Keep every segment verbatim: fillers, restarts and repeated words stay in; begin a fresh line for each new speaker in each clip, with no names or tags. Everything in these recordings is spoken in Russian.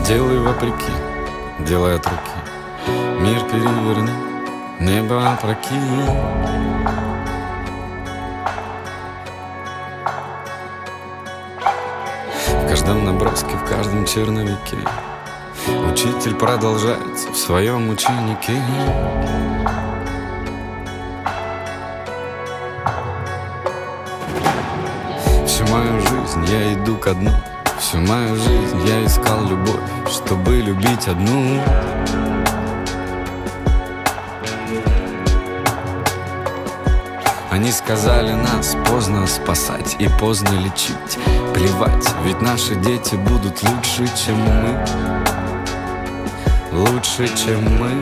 Делай вопреки, делай от руки. Мир переверни, небо опрокинь. В каждом наброске, в каждом черновике учитель продолжается в своем ученике. Всю мою жизнь я иду ко дну. Всю мою жизнь я искал любовь, чтобы любить одну. Они сказали, нас поздно спасать и поздно лечить. Плевать, ведь наши дети будут лучше, чем мы. Лучше, чем мы.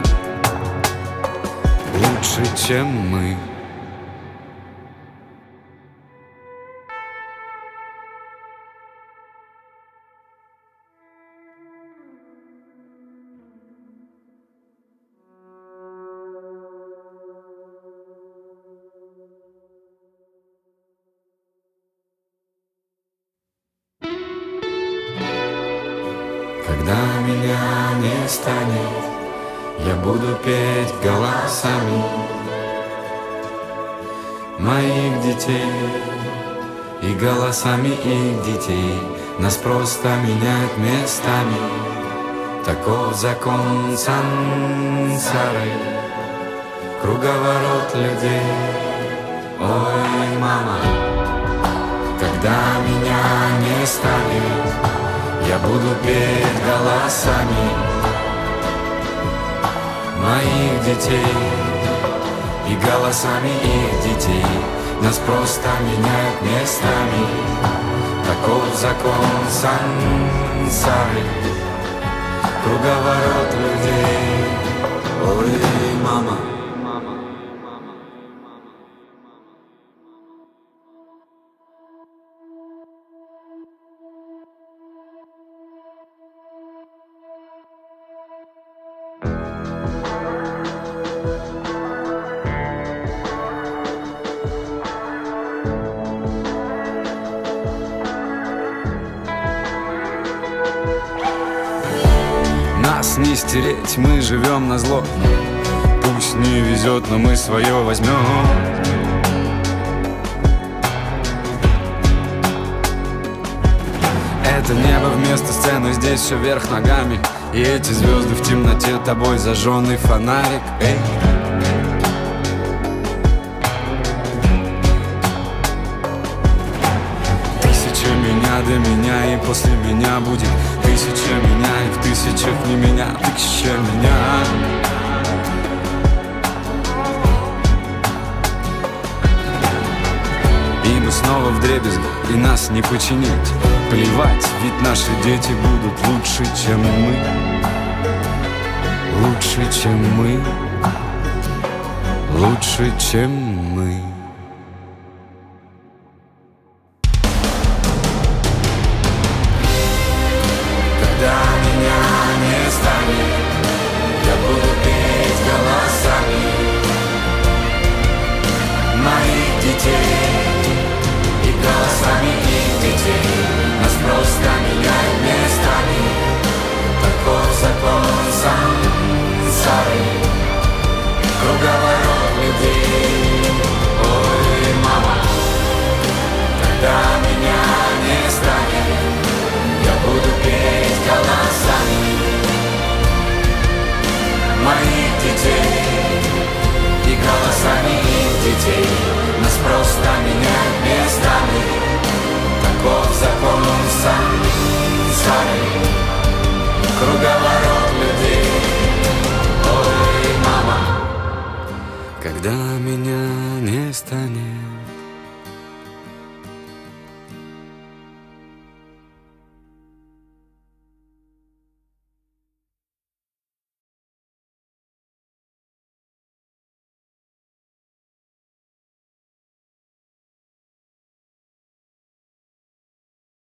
Лучше, чем мы. Когда меня не станет, я буду петь голосами моих детей и голосами их детей. Нас просто меняют местами. Таков закон сансары, круговорот людей. Ой, мама, когда меня не станет, я буду петь голосами моих детей и голосами их детей. Нас просто меняют местами. Таков закон сансары, круговорот людей. Ой, мама. Нас не стереть, мы живем назло. Пусть не везет, но мы свое возьмем. Это небо вместо сцены, здесь все вверх ногами. И эти звезды в темноте, тобой зажженный фонарик. Эй. Тысяча меня до меня, и после меня будет тысяча меня, и в тысячах не меня, тысяча меня. И мы снова вдребезги, и нас не починить. Плевать, ведь наши дети будут лучше, чем мы. Лучше, чем мы. Лучше, чем мы. Когда меня не станет, я буду петь голосами моих детей и голосами их детей. Нас просто меняют местами. Таков закон сансары, круговорот людей. Ой, мама, когда меня не станет, я буду петь голосами моих детей и голосами их детей. Нас просто меняют местами. Таков закон сансары, круговорот людей. Ой, мама, когда меня не станет.